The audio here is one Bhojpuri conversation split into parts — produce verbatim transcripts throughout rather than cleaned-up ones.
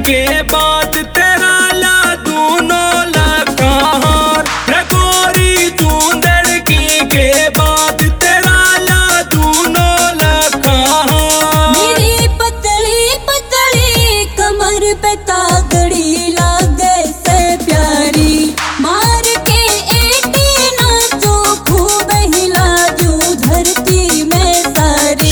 के बाद तेरा ला दूनों लखार रे गोरी तू लड़की के बाद तेरा ला दूनों लखार। मेरी पतली पतली कमर पे तागड़ी लागे से प्यारी मार के एटी नाचो खूब हिला दूं धरती में सारी।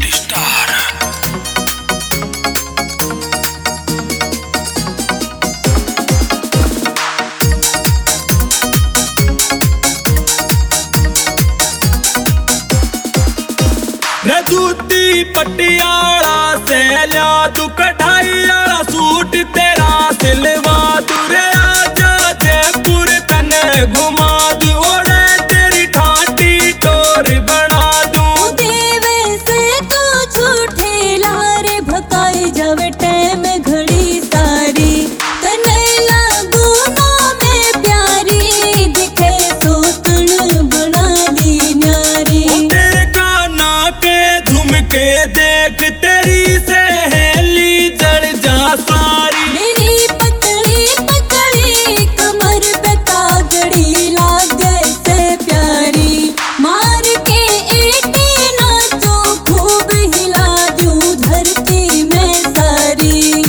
रे जूती पटियाला से लिया तू कढ़ाई वाला सूट तेरा सिलवा तू रे आजा जयपुर तने घुमा दू ओढ़े तेरी ठाटी टोर बना दूं। देवे से तो झूठे लारे भकाई जावे टैम घड़ी सारी कन्हैया गुनों में प्यारी दिखे सोतन बना दी न्यारी। तेरे काना के झुमके देख तेरी सहेली जड़ जा सारी। मेरी पतली पतली कमर पे तागड़ी लागे से प्यारी मार के एटी नाचो खूब हिला दूं धरती में सारी।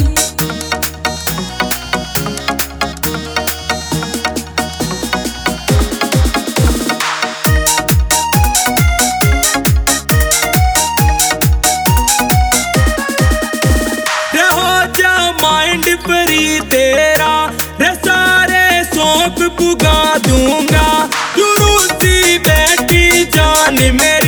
रे हो जा माइंड फ्री तेरा रे सारे शौक पुगा दूंगा तू रूसी बेटी जान मेरी।